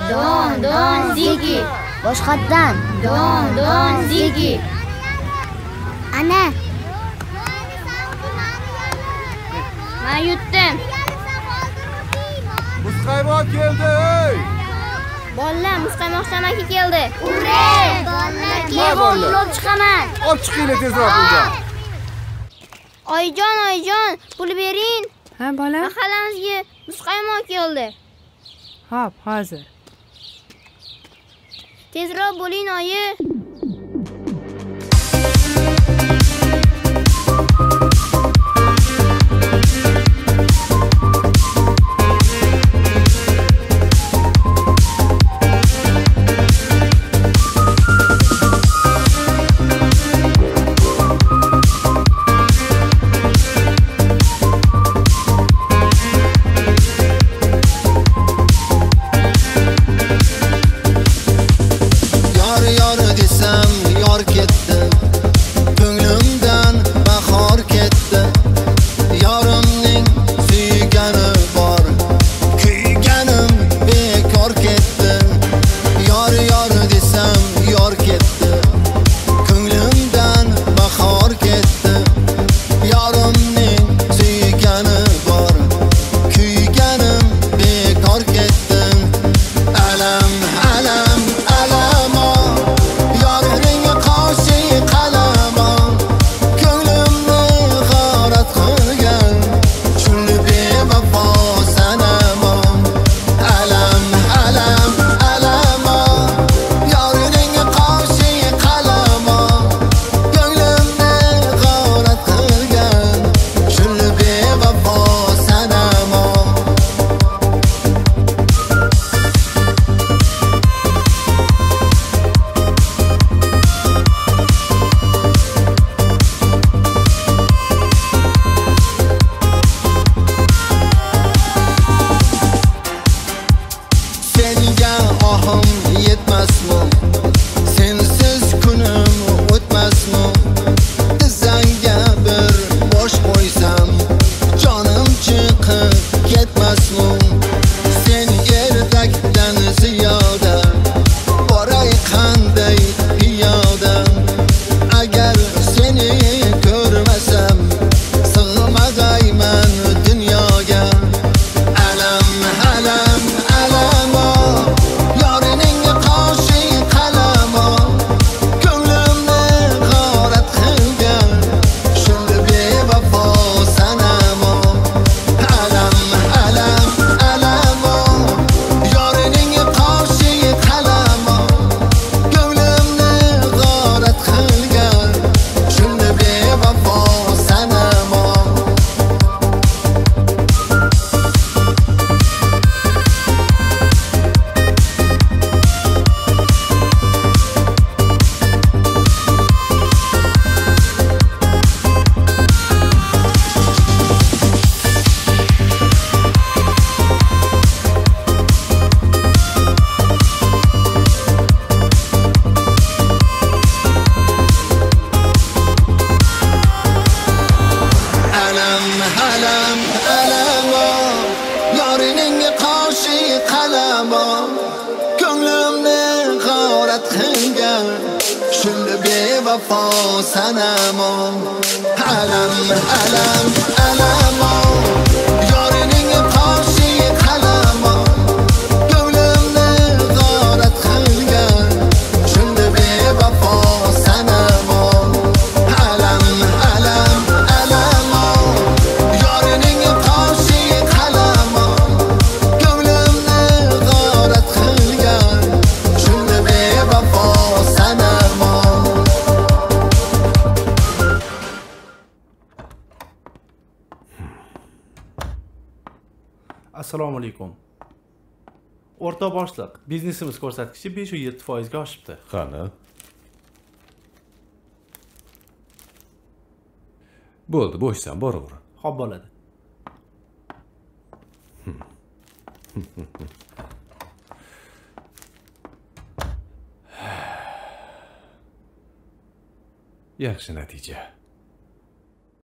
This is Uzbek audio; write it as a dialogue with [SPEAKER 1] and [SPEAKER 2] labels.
[SPEAKER 1] Don Ziggy.
[SPEAKER 2] Boshqatdan.
[SPEAKER 1] Don Ziggy.
[SPEAKER 2] Ana.
[SPEAKER 1] Men yutdim.
[SPEAKER 3] Muzqaymoq keldi.
[SPEAKER 1] Bolalar, muzqaymoq tamaki keldi.
[SPEAKER 2] Ure!
[SPEAKER 1] Men hozir olib chiqaman.
[SPEAKER 3] Olib chiqinglar tezroq bunga.
[SPEAKER 1] Oyijon, pul bering.
[SPEAKER 4] Ha, bola?
[SPEAKER 1] Mahallamizga muzqaymoq keldi.
[SPEAKER 4] Xo'p, hozir.
[SPEAKER 1] Tezroq bo'ling, oyi.
[SPEAKER 5] vafo sanamo alamo yorining qoshi qalamo ko'nglimni g'orat qilgan shunda bevafo sanamo alamo yorining qoshi qalamo ko'nglimni g'orat qilgan shunda bevafo sanamo.
[SPEAKER 6] Assalomu alaykum. O'rta boshliq, biznesimiz ko'rsatkichi 5-7% ga oshibdi.
[SPEAKER 7] Qani? Bo'ldi, bo'shsan, boraver.
[SPEAKER 6] Xo'p bo'ladi.
[SPEAKER 7] Yaxshi natija.